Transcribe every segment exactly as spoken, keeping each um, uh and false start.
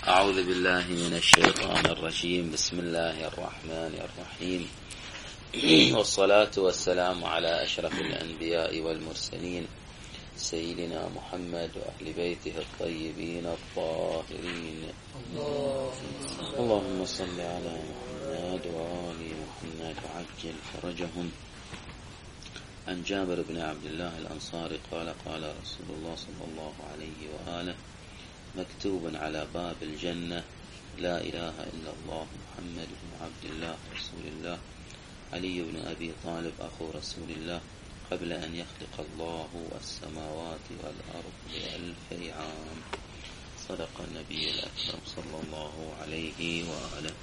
أعوذ بالله من الشيطان الرجيم. بسم الله الرحمن الرحيم، والصلاة والسلام على أشرف الأنبياء والمرسلين سيدنا محمد وأهل بيته الطيبين الطاهرين. اللهم صل على محمد وآل محمد وعجل فرجهم. عن جابر بن عبد الله الأنصاري قال قال رسول الله صلى الله عليه وآله: مكتوب على باب الجنة: لا إله إلا الله محمد بن عبد الله رسول الله، علي بن أبي طالب أخو رسول الله، قبل أن يخلق الله السماوات والأرض بألف عام. صدق النبي الأكرم صلى الله عليه وآله.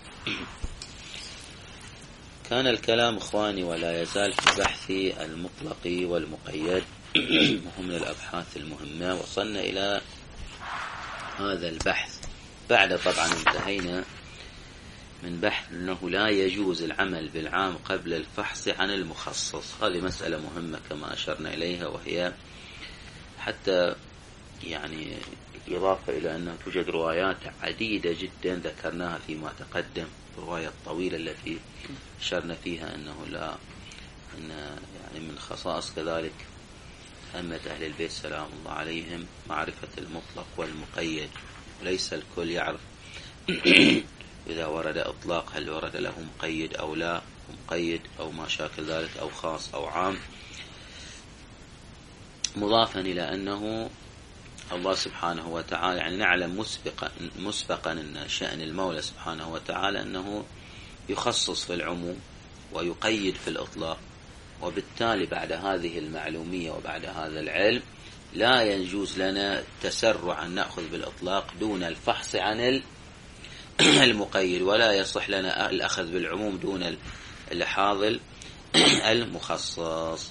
كان الكلام إخواني ولا يزال في البحث المطلق والمقيد، وهم من الأبحاث المهمة. وصلنا إلى هذا البحث بعد طبعا انتهينا من بحث أنه لا يجوز العمل بالعام قبل الفحص عن المخصص. هذه مسألة مهمة كما أشرنا إليها، وهي حتى يعني إضافة إلى أنه توجد روايات عديدة جدا ذكرناها فيما تقدم، الرواية الطويلة التي أشرنا فيها أنه لا أن يعني من خصائص كذلك أمة أهل البيت سلام الله عليهم معرفة المطلق والمقيد، وليس الكل يعرف إذا ورد إطلاق هل ورد له مقيد أو لا، مقيد أو ما شاكل ذلك، أو خاص أو عام. مضافا إلى أنه الله سبحانه وتعالى يعني نعلم مسبقا مسبقا أن شأن المولى سبحانه وتعالى أنه يخصص في العموم ويقيد في الإطلاق، وبالتالي بعد هذه المعلومية وبعد هذا العلم لا يجوز لنا تسرع أن نأخذ بالإطلاق دون الفحص عن المقيد، ولا يصح لنا الأخذ بالعموم دون اللحاظ المخصص.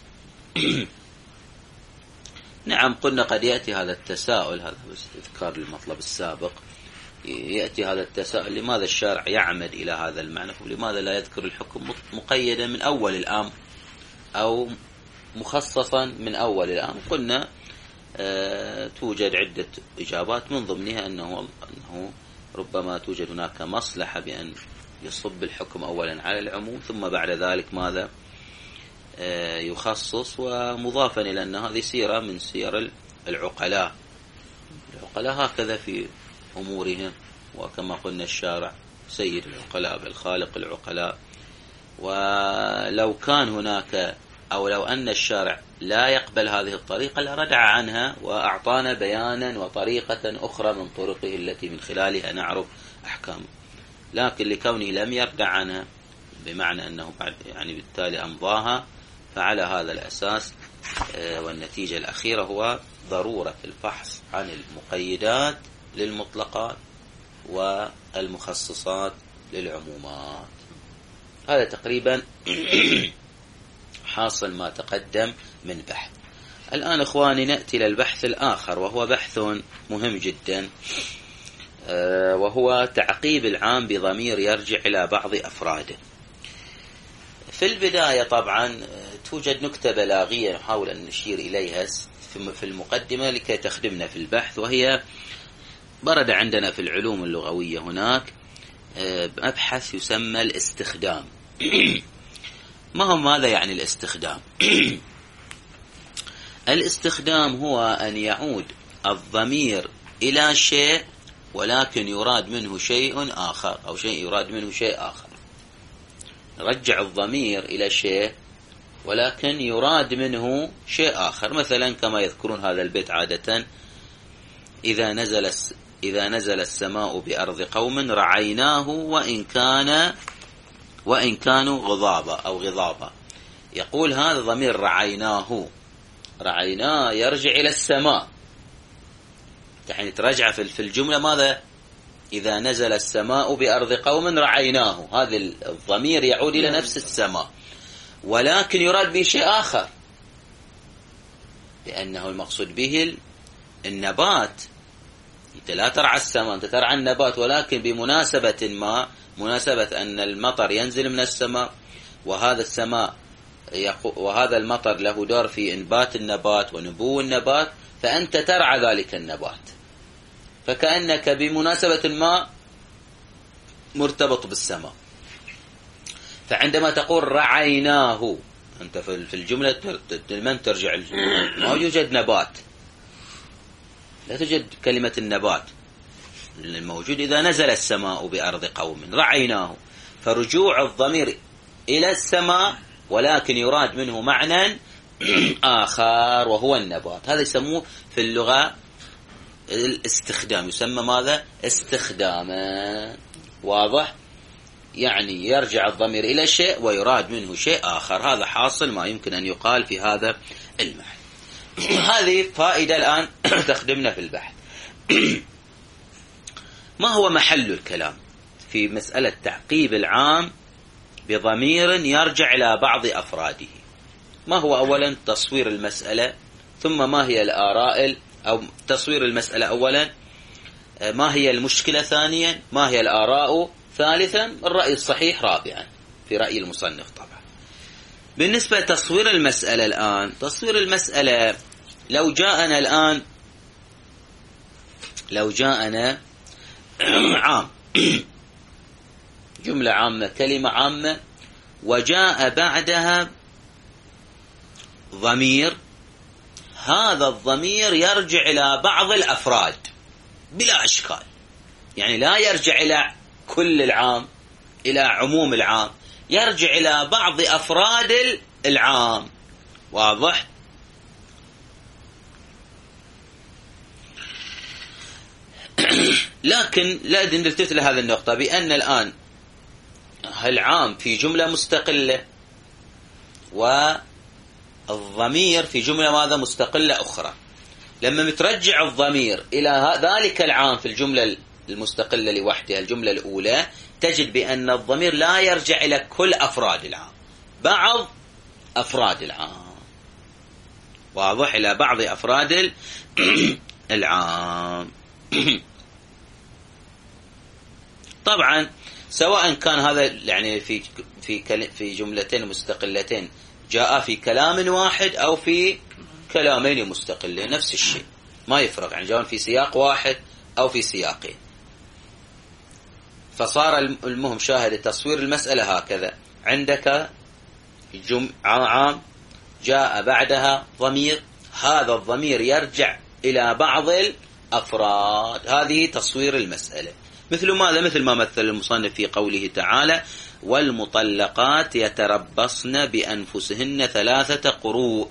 نعم، قلنا قد يأتي هذا التساؤل، هذا بس إذكار المطلب السابق، يأتي هذا التساؤل: لماذا الشارع يعمد إلى هذا المعنى؟ ولماذا لا يذكر الحكم مقيدا من أول الأمر أو مخصصا من أول الأمر؟ قلنا آه توجد عدة إجابات، من ضمنها أنه, أنه ربما توجد هناك مصلحة بأن يصب الحكم أولا على العموم ثم بعد ذلك ماذا آه يخصص. ومضافا إلى أن هذه سيرة من سير العقلاء، العقلاء هكذا في أمورهم، وكما قلنا الشارع سيد العقلاء بالخالق العقلاء. ولو كان هناك أو لو أن الشارع لا يقبل هذه الطريقة لردع عنها وأعطانا بيانا وطريقة أخرى من طرقه التي من خلالها نعرف أحكامه، لكن لكونه لم يردع عنها بمعنى أنه بعد يعني بالتالي أمضاها، فعلى هذا الأساس والنتيجة الأخيرة هو ضرورة الفحص عن المقيدات للمطلقات والمخصصات للعمومات. هذا تقريبا حاصل ما تقدم من بحث. الآن إخواني نأتي للبحث الآخر، وهو بحث مهم جدا، وهو تعقيب العام بضمير يرجع إلى بعض أفراده. في البداية طبعا توجد نكتة بلاغية نحاول أن نشير إليها في المقدمة لكي تخدمنا في البحث، وهي برد عندنا في العلوم اللغوية هناك مبحث يسمى الاستخدام. ما هو ماذا يعني الاستخدام؟ الاستخدام هو أن يعود الضمير إلى شيء ولكن يراد منه شيء آخر، أو شيء يراد منه شيء آخر. نرجع الضمير إلى شيء ولكن يراد منه شيء آخر. مثلا كما يذكرون هذا البيت عادة: إذا نزل إذا نزل السماء بأرض قوم رعيناه وإن كان وإن كانوا غضابا أو غضابا. يقول هذا ضمير رعيناه، رعيناه يرجع إلى السماء، يعني ترجع في الجملة ماذا؟ إذا نزل السماء بأرض قوم رعيناه، هذا الضمير يعود إلى نفس السماء، ولكن يراد به شيء آخر، لأنه المقصود به النبات. أنت لا ترعى السماء، أنت ترعى النبات، ولكن بمناسبة ما، مناسبة أن المطر ينزل من السماء، وهذا السماء وهذا المطر له دور في إنبات النبات ونبو النبات، فأنت ترعى ذلك النبات. فكأنك بمناسبة ما مرتبط بالسماء. فعندما تقول رعيناه، أنت في الجملة من ترجع الجملة؟ ما يوجد نبات، لا توجد كلمة النبات، الموجود إذا نزل السماء بأرض قوم رعيناه، فرجوع الضمير إلى السماء ولكن يراد منه معنى آخر وهو النبات. هذا يسموه في اللغة الاستخدام، يسمى ماذا؟ استخداما. واضح؟ يعني يرجع الضمير إلى شيء ويراد منه شيء آخر. هذا حاصل ما يمكن أن يقال في هذا المحل. هذه فائدة الآن تخدمنا في البحث. ما هو محل الكلام في مسألة تعقيب العام بضمير يرجع إلى بعض أفراده؟ ما هو أولا تصوير المسألة، ثم ما هي الآراء، أو تصوير المسألة أولا، ما هي المشكلة ثانيا، ما هي الآراء ثالثا، الرأي الصحيح رابعا في رأي المصنف. طبعا بالنسبة لتصوير المسألة الآن، تصوير المسألة لو جاءنا الآن لو جاءنا عام، جملة عامة، كلمة عامة، وجاء بعدها ضمير، هذا الضمير يرجع إلى بعض الأفراد بلا إشكال، يعني لا يرجع إلى كل العام، إلى عموم العام، يرجع إلى بعض أفراد العام. واضح؟ لكن لا نلتفت لهذه النقطة بأن الآن العام في جملة مستقلة والضمير في جملة ماذا مستقلة أخرى. لما مترجع الضمير إلى ذلك العام في الجملة المستقلة لوحدها، الجملة الأولى، تجد بأن الضمير لا يرجع إلى كل أفراد العام، بعض أفراد العام. واضح؟ إلى بعض أفراد العام. طبعا سواء كان هذا يعني في في في جملتين مستقلتين جاء في كلام واحد أو في كلامين مستقلين، نفس الشيء، ما يفرق، يعني جاء في سياق واحد أو في سياقين. فصار المهم شاهد تصوير المسألة هكذا: عندك جمع عام جاء بعدها ضمير، هذا الضمير يرجع إلى بعض الأفراد، هذه تصوير المسألة. مثل ماذا؟ مثل ما مثل المصنف في قوله تعالى: والمطلقات يتربصن بأنفسهن ثلاثة قروء.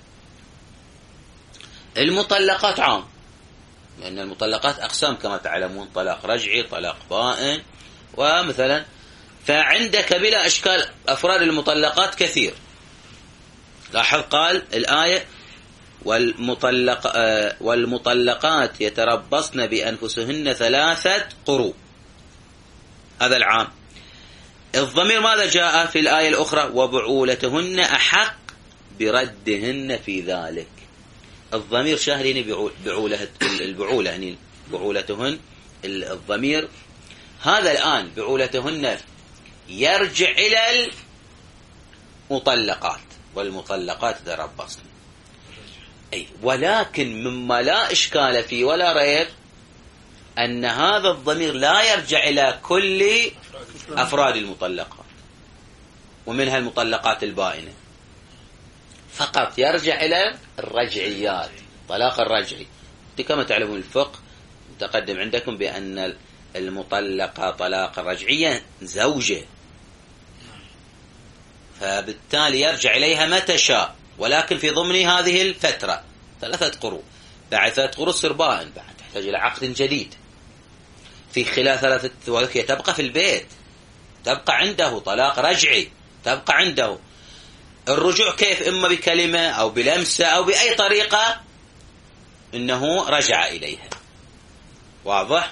المطلقات عام، لأن المطلقات أقسام كما تعلمون: طلاق رجعي، طلاق بائن، ومثلا. فعندك بلا إشكال أفراد المطلقات كثير. لاحظ قال الآية: والمطلق والمطلقات يتربصن بأنفسهن ثلاثة قروء، هذا العام. الضمير ماذا جاء في الآية الأخرى؟ وبعولتهن أحق بردهن في ذلك. الضمير شاهدين بعولة البعولة، يعني بعولتهن الضمير هذا الآن بعولتهن يرجع إلى المطلقات، والمطلقات يتربصن. أي ولكن مما لا إشكال فيه ولا ريب أن هذا الضمير لا يرجع إلى كل أفراد المطلقات، ومنها المطلقات البائنة، فقط يرجع إلى الرجعيات، طلاق الرجعي. كما تعلمون الفقه متقدم عندكم بأن المطلقة طلاق رجعيا زوجة، فبالتالي يرجع إليها متى شاء، ولكن في ضمن هذه الفترة ثلاثة قروء. بعد ثلاثة قروء تصير بائن، بعد تحتاج إلى عقد جديد. في خلال ثلاثة وهي تبقى في البيت، تبقى عنده طلاق رجعي، تبقى عنده الرجوع كيف؟ إما بكلمة أو بلمسة أو بأي طريقة إنه رجع إليها. واضح؟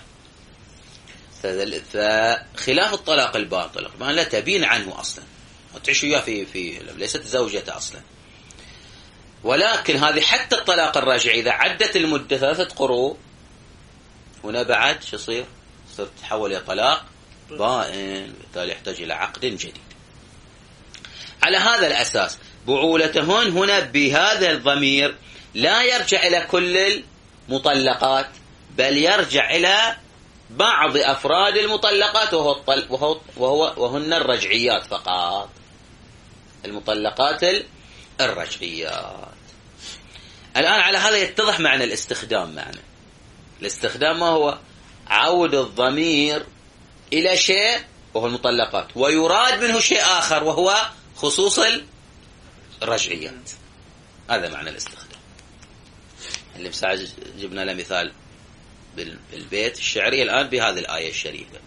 فخلاف الطلاق الباطل ما لا تبين عنه أصلا، وتعيش وياه في في ليست زوجته أصلا. ولكن هذه حتى الطلاق الراجعي إذا عدت المدة ثلاثة قروء، هنا بعد شو يصير؟ صرت تحول إلى طلاق بائن، بالتالي يحتاج إلى عقد جديد. على هذا الأساس بعولتهن هنا بهذا الضمير لا يرجع إلى كل المطلقات، بل يرجع إلى بعض أفراد المطلقات وهو, وهو, وهو وهن الرجعيات فقط. المطلقات الرجعيات. الآن على هذا يتضح معنى الاستخدام. معنى الاستخدام ما هو؟ عود الضمير إلى شيء وهو المطلقات، ويراد منه شيء آخر وهو خصوص الرجعيات. هذا معنى الاستخدام اللي مساعد جبنا له مثال بالبيت الشعري الآن بهذه الآية الشريفة.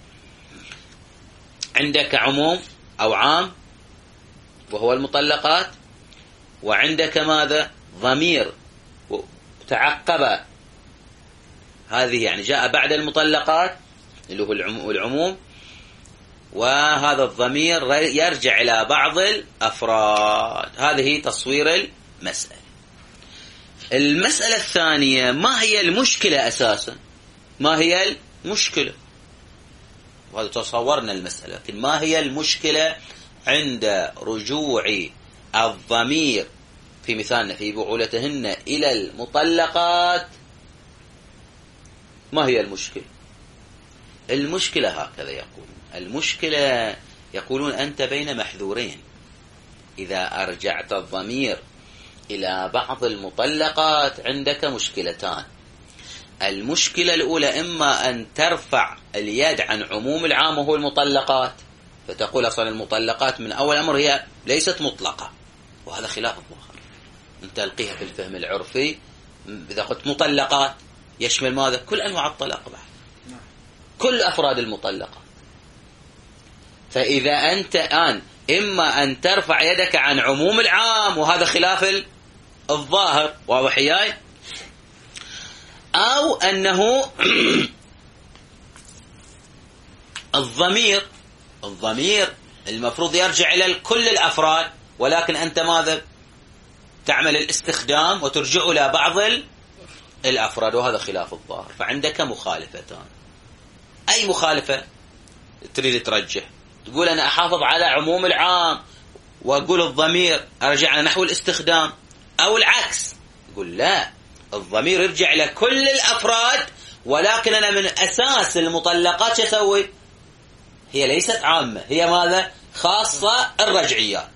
عندك عموم أو عام وهو المطلقات، وعندك ماذا؟ ضمير تعقب، هذه يعني جاء بعد المطلقات اللي هو العموم، وهذا الضمير يرجع إلى بعض الأفراد. هذه تصوير المسألة. المسألة الثانية، ما هي المشكلة أساسا؟ ما هي المشكلة؟ وهذا تصورنا المسألة، لكن ما هي المشكلة عند رجوع الضمير في مثالنا في بعولتهن إلى المطلقات؟ ما هي المشكلة؟ المشكلة هكذا يقولون، المشكلة يقولون أنت بين محذورين. إذا أرجعت الضمير إلى بعض المطلقات عندك مشكلتان. المشكلة الأولى إما أن ترفع اليد عن عموم العام وهو المطلقات، فتقول أصلا المطلقات من أول أمر هي ليست مطلقة، وهذا خلاف الظاهر. أنت تلقيها في الفهم العرفي، إذا قلت مطلقات يشمل ماذا؟ كل أنواع الطلاق بعد، كل أفراد المطلقات. فإذا أنت الآن إما أن ترفع يدك عن عموم العام وهذا خلاف الظاهر، واضح ياي؟ أو أنه الضمير الضمير المفروض يرجع إلى كل الأفراد، ولكن أنت ماذا؟ تعمل الاستخدام وترجع إلى بعض الأفراد، وهذا خلاف الظاهر. فعندك مخالفتان. أي مخالفة تريد ترجح؟ تقول أنا أحافظ على عموم العام وأقول الضمير أرجع نحو الاستخدام، أو العكس يقول لا، الضمير يرجع إلى كل الأفراد، ولكن أنا من أساس المطلقات شسوي؟ هي ليست عامة، هي ماذا؟ خاصة الرجعيات.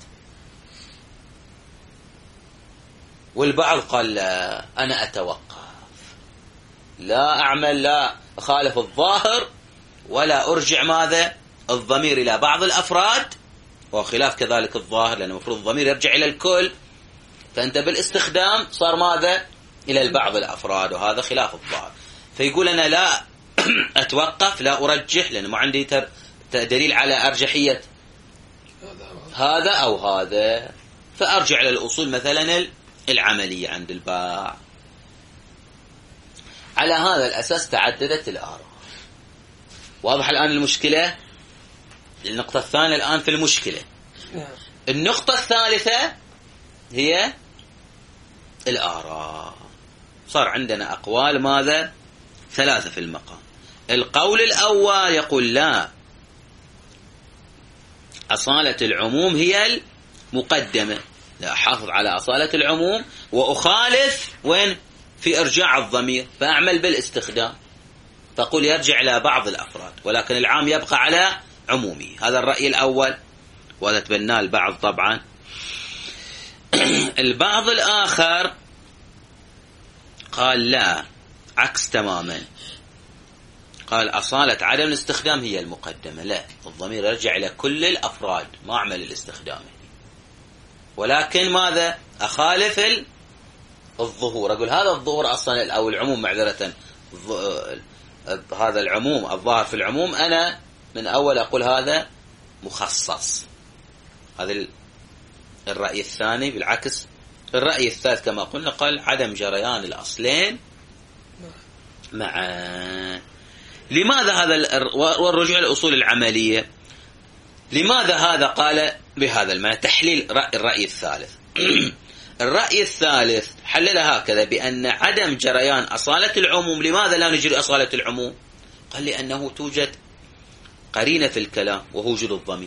والبعض قال لا، أنا أتوقف، لا أعمل، لا أخالف الظاهر ولا أرجع ماذا؟ الضمير إلى بعض الأفراد، وخلاف كذلك الظاهر، لأن المفروض الضمير يرجع إلى الكل، فأنت بالاستخدام صار ماذا؟ إلى البعض الأفراد، وهذا خلاف الظاهر. فيقول أنا لا أتوقف، لا أرجح، لأن ما عندي دليل على أرجحية هذا أو هذا، فأرجع إلى الأصول مثلا العملية عند الباع. على هذا الأساس تعددت الآراء. واضح الآن المشكلة؟ النقطة الثانية الآن في المشكلة. النقطة الثالثة هي الآراء. صار عندنا أقوال ماذا؟ ثلاثة في المقام. القول الأول يقول لا، أصالة العموم هي المقدمة، لا أحافظ على أصالة العموم وأخالف وين؟ في إرجاع الضمير، فأعمل بالاستخدام، فقل يرجع إلى بعض الأفراد ولكن العام يبقى على عمومي. هذا الرأي الأول، وهذا تبناه البعض طبعا. البعض الآخر قال لا، عكس تماما، قال أصالة عدم الاستخدام هي المقدمة، لا، الضمير يرجع إلى كل الأفراد، ما أعمل الاستخدام، ولكن ماذا؟ أخالف الظهور، أقول هذا الظهور أصلا أو العموم معذرة، هذا العموم الظاهر في العموم أنا من أول أقول هذا مخصص. هذا الرأي الثاني. بالعكس الرأي الثالث كما قلنا قال عدم جريان الأصلين معا. لماذا هذا؟ والرجوع للأصول العملية، لماذا هذا قال بهذا المعنى؟ تحليل الرأي الثالث. الرأي الثالث حلل هكذا بأن عدم جريان أصالة العموم. لماذا لا نجري أصالة العموم؟ قال لأنه توجد قرينة في الكلام وهو وجود الضمير.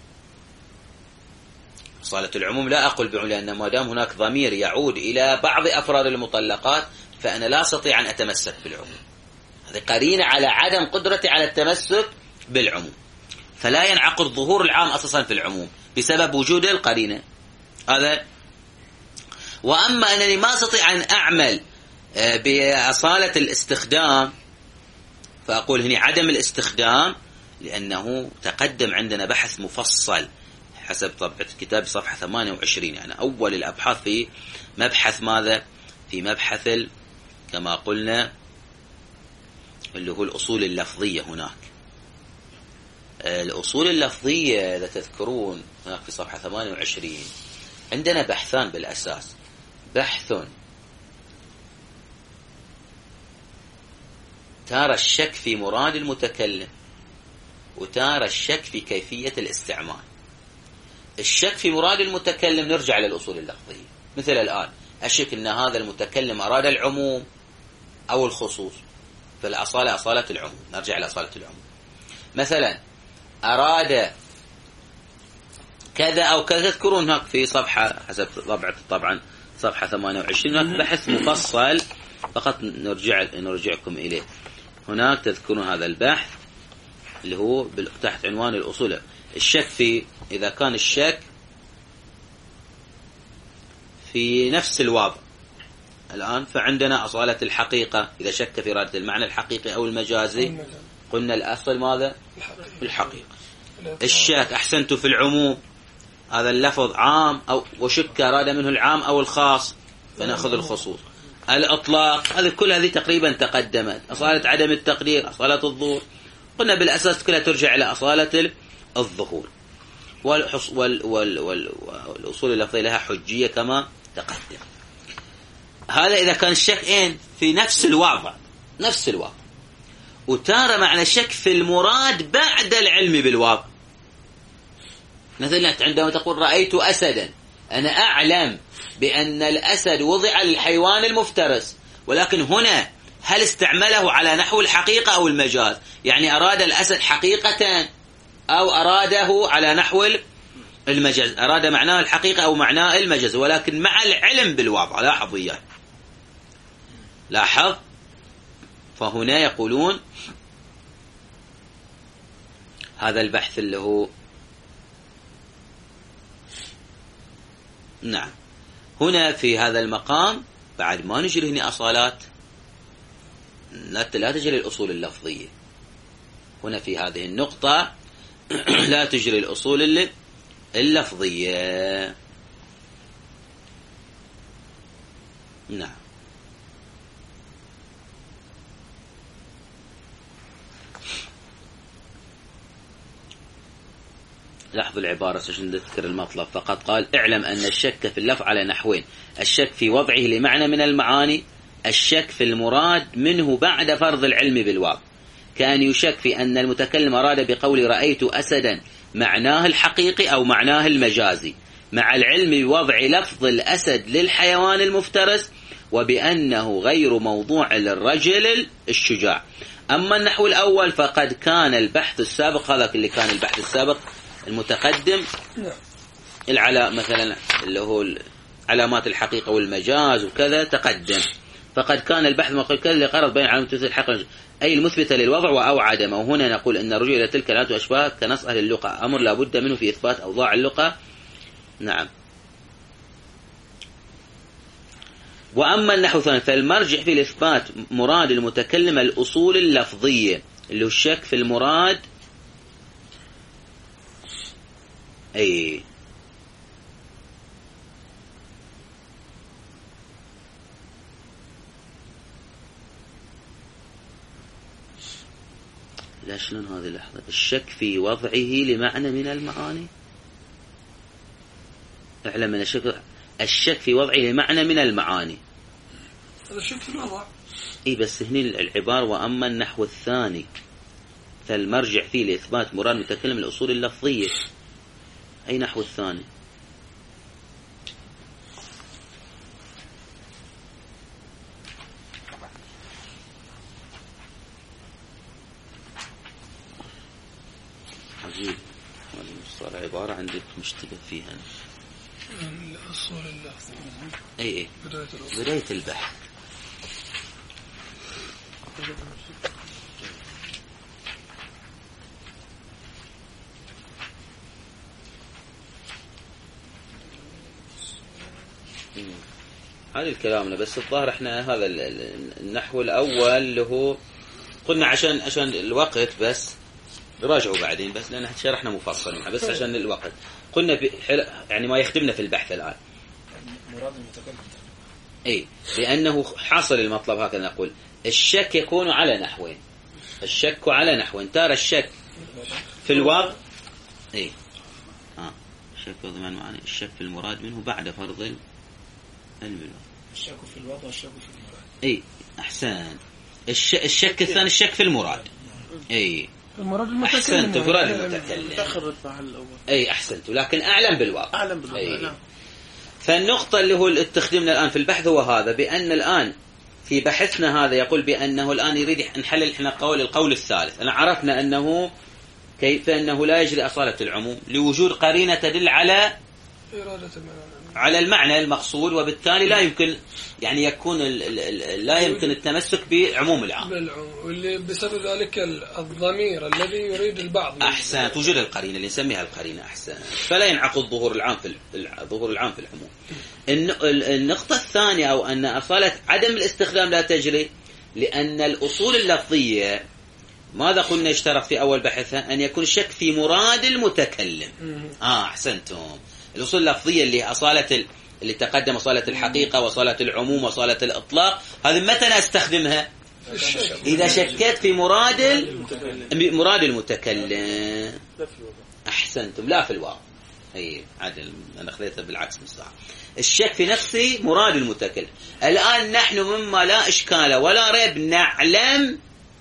أصالة العموم لا أقول بعموم، لأن ما دام هناك ضمير يعود إلى بعض أفراد المطلقات فأنا لا أستطيع أن أتمسك بالعموم. هذه قرينة على عدم قدرته على التمسك بالعموم، فلا ينعقد ظهور العام أساسا في العموم بسبب وجود القرينة هذا. وأما أنني ما أستطيع أن أعمل بأصالة الاستخدام، فأقول هنا عدم الاستخدام، لأنه تقدم عندنا بحث مفصل حسب طبعة الكتاب صفحة ثمانية وعشرين، يعني أول الأبحاث في مبحث ماذا؟ في مبحث كما قلنا اللي هو الأصول اللفظية. هناك الأصول اللفظية إذا تذكرون هناك في صفحة ثمانية وعشرين عندنا بحثان بالأساس، بحث تارى الشك في مراد المتكلم، وتارى الشك في كيفية الاستعمال. الشك في مراد المتكلم نرجع للأصول اللفظية، مثل الآن أشك أن هذا المتكلم أراد العموم أو الخصوص، فالأصالة أصالة العموم، نرجع إلى أصالة العموم. مثلا أراد كذا أو كذا، تذكرون هناك في صفحة حسب طبعا طبعا صفحة ثمانية وعشرين هناك بحث مفصل، فقط نرجع نرجعكم إليه. هناك تذكرون هذا البحث اللي هو تحت عنوان الأصول. الشك في إذا كان الشك في نفس الوضع الآن، فعندنا أصالة الحقيقة، إذا شك في إرادة المعنى الحقيقي أو المجازي قلنا الأصل ماذا؟ الحقيقة. الشك أحسنت في العموم، هذا اللفظ عام أو وشك أراد منه العام أو الخاص، فنأخذ الخصوص. الإطلاق، هذه كل هذه تقريبا تقدمت. أصالة عدم التقدير، أصالة الظهور، قلنا بالأساس كلها ترجع إلى أصالة الظهور. والحص وال وال وال والأصول اللفظية لها حجية كما تقدم. هذا إذا كان الشك إن في نفس الوضع، نفس الوضع. وتارى معنى الشك في المراد بعد العلم بالواقع. مثلا عندما تقول رأيت أسدا، أنا أعلم بأن الأسد وضع للحيوان المفترس، ولكن هنا هل استعمله على نحو الحقيقة أو المجاز؟ يعني أراد الأسد حقيقة أو أراده على نحو المجاز، أراد معناه الحقيقة أو معناه المجاز، ولكن مع العلم بالوضع. لاحظ إياه، لاحظ. فهنا يقولون هذا البحث اللي هو نعم هنا في هذا المقام بعد ما نجري هنا أصالات، لا تجري الأصول اللفظية هنا في هذه النقطة لا تجري الأصول اللفظية. نعم. لاحظوا العبارة عشان نذكر المطلب. فقد قال اعلم أن الشك في اللفظ على نحوين: الشك في وضعه لمعنى من المعاني، الشك في المراد منه بعد فرض العلم بالواقع، كأن يشك في أن المتكلم أراد بقول رأيت أسدا معناه الحقيقي أو معناه المجازي، مع العلم بوضع لفظ الأسد للحيوان المفترس وبأنه غير موضوع للرجل الشجاع. أما النحو الأول فقد كان البحث السابق، هذا اللي كان البحث السابق المتقدم العلا مثلا اللي هو علامات الحقيقة والمجاز وكذا تقدم، فقد كان البحث مقول كذا لغرض بين علامات الحقيقة أي المثبتة للوضع أو عدمه. وهنا نقول أن الرجوع إلى تلك الآلات وأشباه كنص أهل اللغة أمر لا بد منه في إثبات أوضاع اللغة. نعم. وأما النحو الثاني فالمرجع في الإثبات مراد المتكلم الأصول اللفظية اللي هو الشك في المراد. أي لا شلون هذه اللحظة الشك في وضعه لمعنى من المعاني. اعلم من الشك الشك في وضعه لمعنى من المعاني، هذا الشك في الوضع. اي بس هنا العبارة وأما النحو الثاني فالمرجع فيه لإثبات مراد متكلم الأصول اللفظية. أي نحو الثاني؟ عجيب، هذه صار عبارة عندك مشتبه فيها. الأصول اللفظية. أي أي بداية البحث. هذا الكلامنا. بس الظاهر احنا هذا النحو الأول اللي هو قلنا عشان عشان الوقت بس راجعوا بعدين، بس لأن شرحنا مفصل بس عشان الوقت قلنا يعني ما يخدمنا في البحث الآن مراد المتكلم اي لأنه حاصل المطلب. هكذا نقول الشك يكون على نحوين، الشك على نحوين، ترى الشك في الوضع اي اه الشك ضمن معنى الشك في المراد منه بعد فرض العلم بالوضع. الشك في الوضع والشك في المراد. اي احسن. الش... الشك الثاني الشك في المراد. اي المراد المتكلم. احسنت في المراد المتكلم. تأخر المحل الأول. اي احسنت، لكن اعلم بالواقع. أعلم بالواقع. نعم. فالنقطة اللي هو استخدمنا الآن في البحث هو هذا، بأن الآن في بحثنا هذا يقول بأنه الآن يريد نحلل احنا قول القول الثالث. أنا عرفنا أنه كيف أنه لا يجري أصالة العموم لوجود قرينة تدل على إرادة على المعنى المقصود، وبالتالي لا يمكن يعني يكون لا يمكن التمسك بعموم العام، واللي بسبب ذلك الضمير الذي يريد البعض. أحسن، توجد القرينة اللي نسميها القرينة. أحسن، فلا ينعقد ظهور العام في الظهور العام في العموم. النقطة الثانية أو أن أصالة عدم الاستخدام لا تجري لأن الأصول اللفظية ماذا قلنا اشترط في أول بحثها؟ أن يكون الشك في مراد المتكلم. آه أحسنتم. الأصول اللفظية اللي أصالة اللي تقدم أصالة الحقيقة وأصالة العموم وأصالة الإطلاق، هذه متى نستخدمها؟ إذا شكيت في مراد المتكلم. مراد المتكلم. أحسنتم، لا في الواقع. أي عدل، أنا خليتها بالعكس مستعار. الشك في نفسي مراد المتكلم. الآن نحن مما لا إشكال ولا ريب نعلم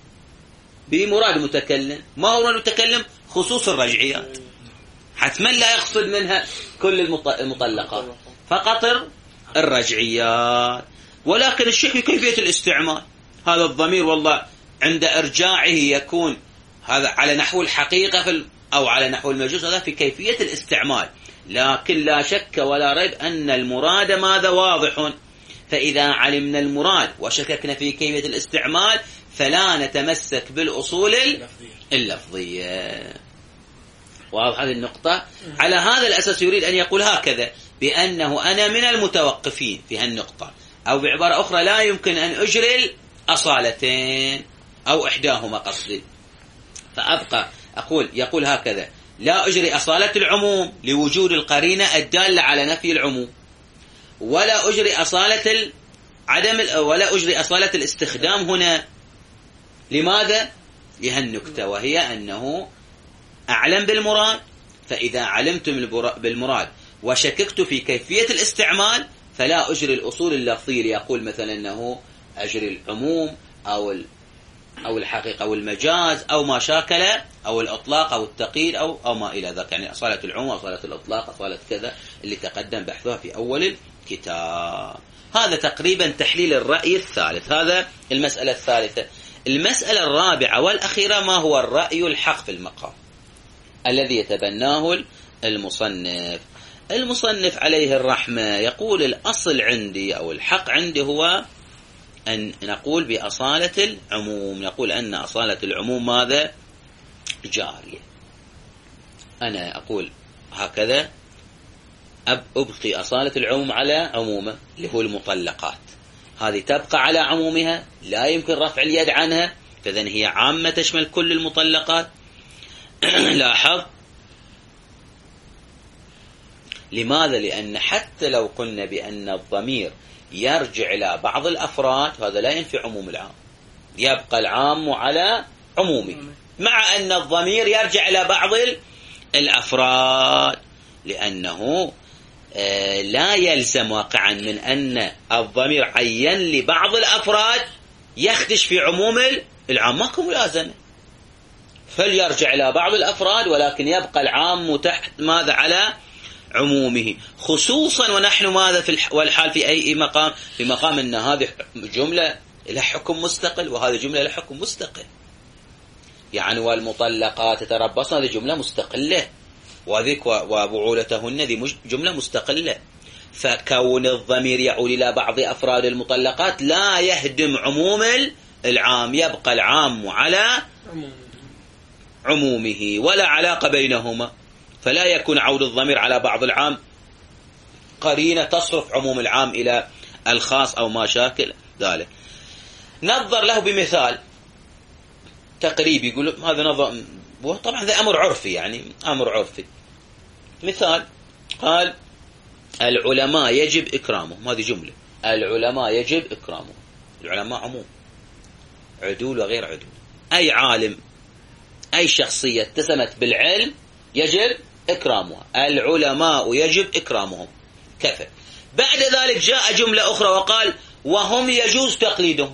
بمراد المتكلم. ما هو المتكلم؟ خصوص الرجعيات، حتما لا يقصد منها كل المطلقات، فقط الرجعيات. ولكن الشك في كيفية الاستعمال، هذا الضمير والله عند إرجاعه يكون هذا على نحو الحقيقة في أو على نحو المجوز، هذا في كيفية الاستعمال. لكن لا شك ولا ريب أن المراد ماذا واضح. فإذا علمنا المراد وشككنا في كيفية الاستعمال فلا نتمسك بالأصول اللفظية. واضح هذه النقطة؟ على هذا الأساس يريد أن يقول هكذا بأنه أنا من المتوقفين في هالنقطة، أو بعبارة أخرى لا يمكن أن أجري الأصالتين أو إحداهما قصدي. فأبقى أقول يقول هكذا: لا أجري أصالة العموم لوجود القرينة الدالة على نفي العموم، ولا أجري أصالة عدم ولا أجري أصالة الاستخدام هنا. لماذا؟ لهالنكتة، وهي أنه أعلم بالمراد، فإذا علمت بالمراد وشككت في كيفية الاستعمال فلا أجري الأصول اللفظية ليقول مثلا أنه أجري العموم أو أو الحقيقة أو المجاز أو ما شاكل أو الإطلاق أو التقييد أو أو ما إلى ذلك، يعني أصالة العموم، أصالة الإطلاق، أصالة كذا اللي تقدم بحثها في أول الكتاب. هذا تقريبا تحليل الرأي الثالث. هذا المسألة الثالثة. المسألة الرابعة والأخيرة: ما هو الرأي الحق في المقام الذي يتبناه المصنف؟ المصنف عليه الرحمة يقول: الأصل عندي أو الحق عندي هو أن نقول بأصالة العموم، نقول أن أصالة العموم ماذا؟ جارية. أنا أقول هكذا، أبقي أصالة العموم على عمومه اللي هو المطلقات، هذه تبقى على عمومها، لا يمكن رفع اليد عنها، فإذن هي عامة تشمل كل المطلقات. لاحظ، لماذا؟ لأن حتى لو قلنا بأن الضمير يرجع إلى بعض الأفراد هذا لا ينفي عموم العام، يبقى العام على عمومه، مع أن الضمير يرجع إلى بعض الأفراد، لأنه لا يلزم واقعا من أن الضمير عين لبعض الأفراد يخدش في عموم العام، ماكو ملازمة، فليرجع إلى بعض الأفراد ولكن يبقى العام تحت ماذا؟ على عمومه، خصوصا ونحن ماذا في والحال في أي مقام؟ في مقام أن هذه جملة لها حكم مستقل وهذه جملة لها حكم مستقل، يعني والمطلقات تتربصن هذه جملة مستقلة، وذيك وبعولتهن ذي جملة مستقلة، فكون الضمير يعود إلى بعض أفراد المطلقات لا يهدم عموم العام، يبقى العام على عمومه ولا علاقة بينهما، فلا يكون عود الضمير على بعض العام قرينة تصرف عموم العام إلى الخاص أو ما شاكل ذلك. نظر له بمثال تقريبي، يقول هذا نظر، طبعا هذا أمر عرفي، يعني أمر عرفي. مثال قال العلماء يجب إكرامهم، هذه جملة، العلماء يجب إكرامهم. العلماء عموم، عدول وغير عدول، أي عالم أي شخصية اتسمت بالعلم يجب إكرامها، العلماء يجب إكرامهم، كفى. بعد ذلك جاء جملة أخرى وقال وهم يجوز تقليدهم.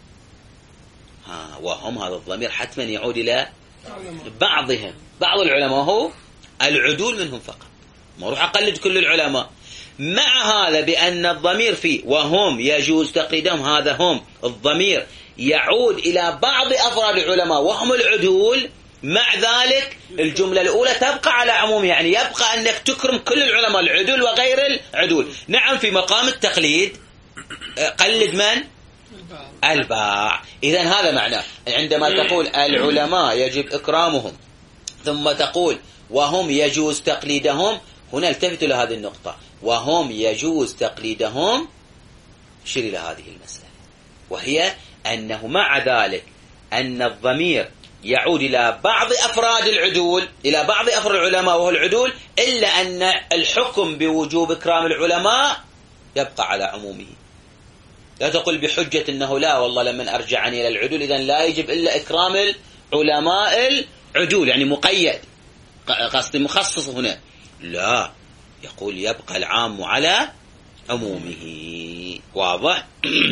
ها وهم، هذا الضمير حتما يعود إلى بعضهم، بعض العلماء هو العدول منهم فقط، ما أروح أقلد كل العلماء. مع هذا بأن الضمير فيه وهم يجوز تقليدهم، هذا هم الضمير يعود إلى بعض أفراد العلماء وهم العدول، مع ذلك الجملة الأولى تبقى على عموم، يعني يبقى أنك تكرم كل العلماء العدول وغير العدول. نعم في مقام التقليد قلد من؟ الباع. إذن هذا معناه عندما تقول العلماء يجب إكرامهم ثم تقول وهم يجوز تقليدهم، هنا التفت إلى هذه النقطة، وهم يجوز تقليدهم، شير إلى هذه المسألة، وهي أنه مع ذلك أن الضمير يعود إلى بعض أفراد العدول، إلى بعض أفراد العلماء وهو العدول، إلا أن الحكم بوجوب إكرام العلماء يبقى على عمومه. لا تقول بحجة أنه لا والله لمن أرجعني إلى العدول إذن لا يجب إلا إكرام العلماء العدول، يعني مقيد، قصدي مخصص هنا، لا، يقول يبقى العام على عمومه. واضح؟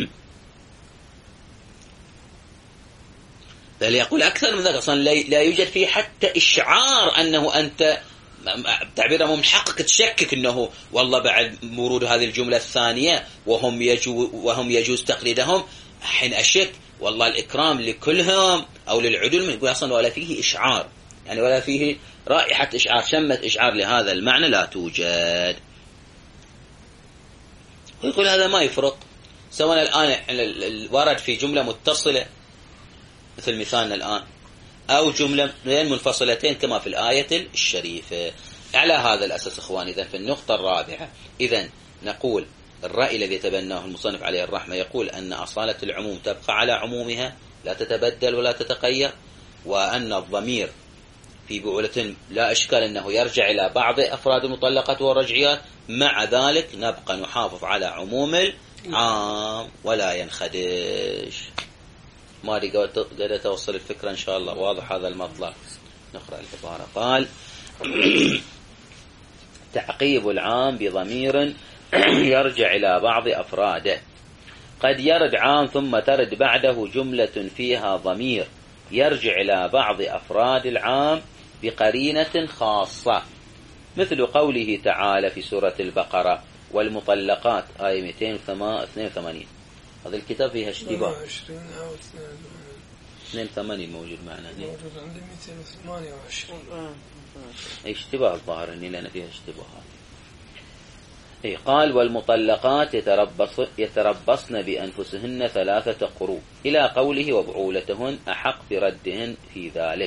بل يقول أكثر من ذلك، أصلا لا يوجد فيه حتى إشعار أنه أنت تعبيره من حقك تشكك أنه والله بعد ورود هذه الجملة الثانية وهم يجوز, وهم يجوز تقليدهم حين أشك والله الإكرام لكلهم أو للعدول، يقول أصلا ولا فيه إشعار، يعني ولا فيه رائحة إشعار، شمة إشعار لهذا المعنى لا توجد. ويقول هذا ما يفرق سواء الآن ورد في جملة متصلة مثل مثالنا الآن أو جملة منفصلتين كما في الآية الشريفة. على هذا الأساس إخواني، إذن في النقطة الرابعة إذن نقول الرأي الذي تبناه المصنف عليه الرحمة يقول أن أصالة العموم تبقى على عمومها لا تتبدل ولا تتغير، وأن الضمير في بعولة لا إشكال أنه يرجع إلى بعض أفراد المطلقات والرجعيات، مع ذلك نبقى نحافظ على عموم العام ولا ينخدش. ما أدري قد توصل الفكرة إن شاء الله، واضح هذا المطلب. نقرأ العبارة. قال تعقيب العام بضمير يرجع إلى بعض أفراده، قد يرد عام ثم ترد بعده جملة فيها ضمير يرجع إلى بعض أفراد العام بقرينة خاصة، مثل قوله تعالى في سورة البقرة والمطلقات آية مئتين واثنين وثمانين. هذا الكتاب فيها اشتباه، اثنين وثمانين موجود معنا، موجود عندي مئتين وثمانية وعشرين، أي اشتباه الظاهر إني لأن فيها اشتباهات. أي قال والمطلقات يتربص يتربصن بأنفسهن ثلاثة قروء إلى قوله وبعولتهن أحق بردهن في ذلك،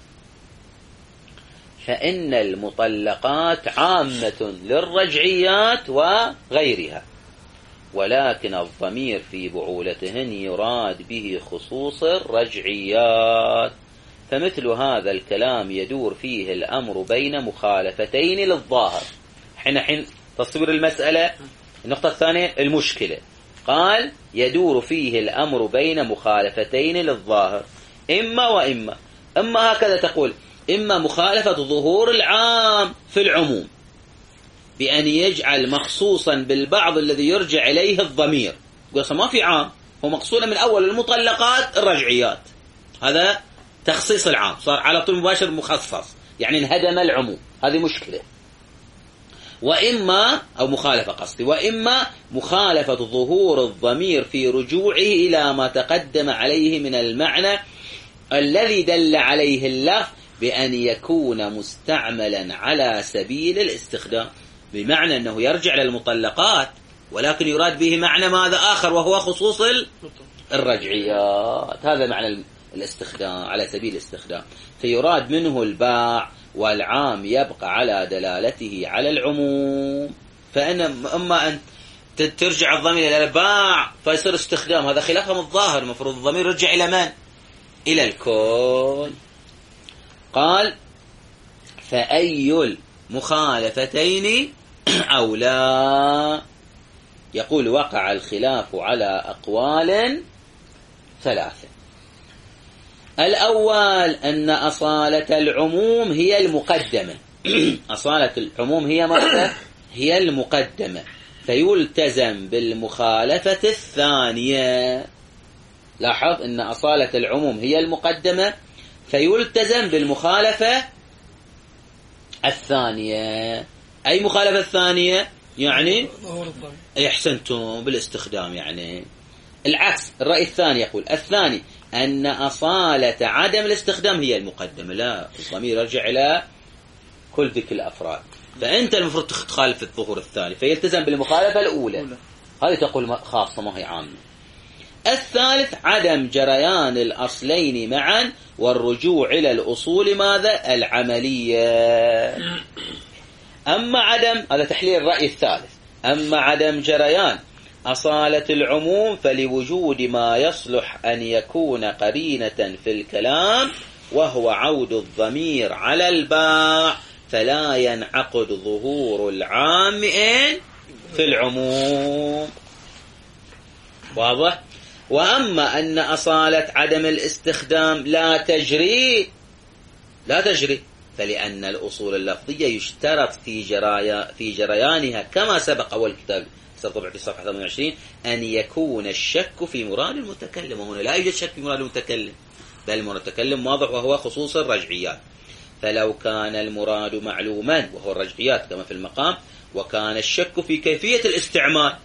فإن المطلقات عامة للرجعيات وغيرها، ولكن الضمير في بعولتهن يراد به خصوص الرجعيات، فمثل هذا الكلام يدور فيه الأمر بين مخالفتين للظاهر. حين حين تصوير المسألة. النقطة الثانية المشكلة، قال يدور فيه الأمر بين مخالفتين للظاهر، إما وإما، إما هكذا تقول، إما مخالفة ظهور العام في العموم بأن يجعل مخصوصا بالبعض الذي يرجع إليه الضمير، يقول ما في عام، هو مقصود من أول المطلقات الرجعيات، هذا تخصيص العام صار على طول مباشر مخصص، يعني انهدم العموم، هذه مشكلة. وإما أو مخالفة قصدي، وإما مخالفة ظهور الضمير في رجوعه إلى ما تقدم عليه من المعنى الذي دل عليه اللفظ بأن يكون مستعملا على سبيل الاستخدام، بمعنى أنه يرجع للمطلقات ولكن يراد به معنى ماذا آخر وهو خصوص الرجعيات، هذا معنى الاستخدام على سبيل الاستخدام، فيراد منه الباع، والعام يبقى على دلالته على العموم. فإن أما أن ترجع الضمير إلى الباع فيصير استخدام، هذا خلافهم الظاهر. المفروض الضمير يرجع إلى من؟ إلى الكل. قال فأي المخالفتين أولى؟ يقول وقع الخلاف على أقوال ثلاثة. الأول أن أصالة العموم هي المقدمة أصالة العموم هي ماذا؟ هي المقدمة، فيلتزم بالمخالفة الثانية. لاحظ أن أصالة العموم هي المقدمة فيلتزم بالمخالفة الثانية. أي مخالفة الثانية؟ يعني أحسنتم بالاستخدام. يعني العكس، الرأي الثاني يقول الثاني أن أصالة عدم الاستخدام هي المقدمة. لا، الضمير يرجع إلى كل ذيك الأفراد، فأنت المفروض تخالف الظهور الثاني فيلتزم بالمخالفة الأولى. هذه تقول خاصة ما هي عامة. الثالث عدم جريان الأصلين معا والرجوع إلى الأصول ماذا؟ العملية. أما عدم، هذا تحليل الرأي الثالث، أما عدم جريان أصالة العموم فلوجود ما يصلح أن يكون قرينة في الكلام وهو عود الضمير على الباع، فلا ينعقد ظهور العام في العموم. واضح؟ وأما أن أصالة عدم الاستخدام لا تجري لا تجري فلأن الأصول اللفظية يشترط في جرايا في جريانها كما سبق أول كتاب طبعا في صفحة ثمانية وعشرين أن يكون الشك في مراد المتكلم، وهنا لا يوجد شك في مراد المتكلم، بل المتكلم واضح وهو خصوص الرجعيات. فلو كان المراد معلوما وهو الرجعيات كما في المقام، وكان الشك في كيفية الاستعمال،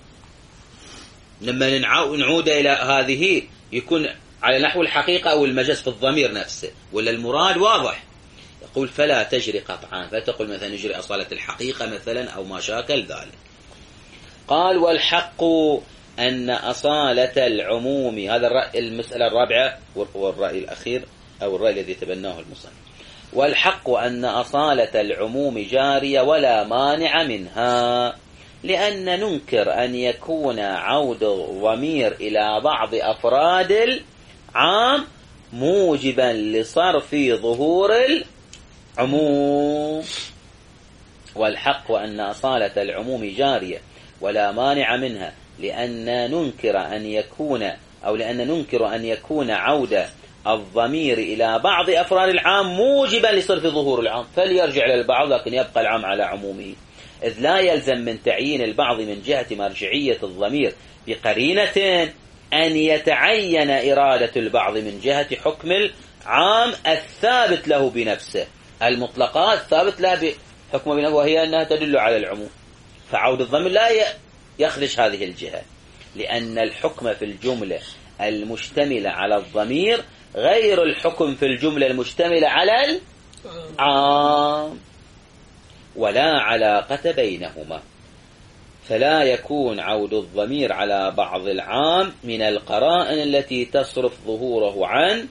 لما نعود إلى هذه يكون على نحو الحقيقة أو المجاز في الضمير نفسه، ولا المراد واضح. يقول فلا تجري قطعا، فتقول مثلا يجري أصالة الحقيقة مثلا أو ما شاكل ذلك. قال والحق أن أصالة العموم، هذا الرأي المسألة الرابعة والرأي الأخير أو الرأي الذي تبناه المصنف. والحق أن أصالة العموم جارية ولا مانع منها، لأن ننكر أن يكون عود الضمير إلى بعض أفراد العام موجبا لصرف ظهور العموم. والحق أن أصالة العموم جارية ولا مانع منها، لأن ننكر أن يكون أو لأن ننكر أن يكون عود الضمير إلى بعض أفراد العام موجبا لصرف ظهور العام، فليرجع للبعض لكن يبقى العام على عمومه، إذ لا يلزم من تعيين البعض من جهة مرجعية الضمير بقرينة أن يتعين إرادة البعض من جهة حكم العام الثابت له بنفسه. المطلقات ثابت لها بحكم بنفسه وهي أنها تدل على العموم، فعود الضمير لا يخرج هذه الجهة، لأن الحكم في الجملة المشتملة على الضمير غير الحكم في الجملة المشتملة على العام، ولا علاقة بينهما، فلا يكون عود الضمير على بعض العام من القرائن التي تصرف ظهوره عن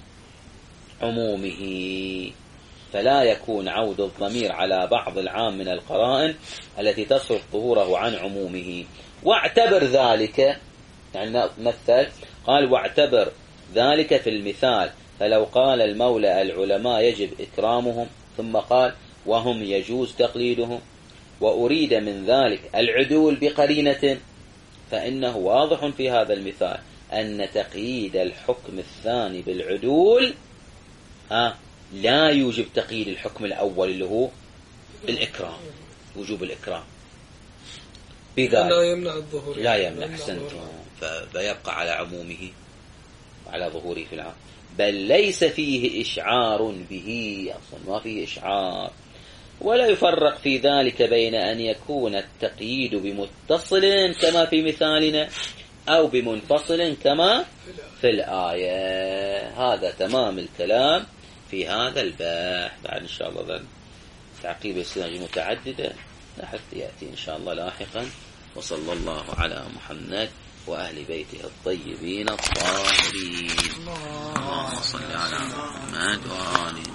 عمومه. فلا يكون عود الضمير على بعض العام من القرائن التي تصرف ظهوره عن عمومه. واعتبر ذلك، يعني مثل قال واعتبر ذلك في المثال، فلو قال المولى العلماء يجب إكرامهم ثم قال وهم يجوز تقليدهم، وأريد من ذلك العدول بقرينة، فإنه واضح في هذا المثال أن تقييد الحكم الثاني بالعدول ها لا يوجب تقييد الحكم الأول اللي هو الإكرام، وجوب الإكرام بذلك لا يمنع الظهور، لا يمنع أحسنتم، فيبقى على عمومه وعلى ظهوره في العام، بل ليس فيه إشعار به، أصلا ما فيه إشعار. ولا يفرق في ذلك بين أن يكون التقييد بمتصل كما في مثالنا أو بمنفصل كما في الآية. هذا تمام الكلام في هذا البحث. بعد إن شاء الله تعقيب السنة متعددة لحتى يأتي إن شاء الله لاحقا. وصلى الله على محمد وأهل بيته الطيبين الطاهرين. اللهم صل على محمد وآله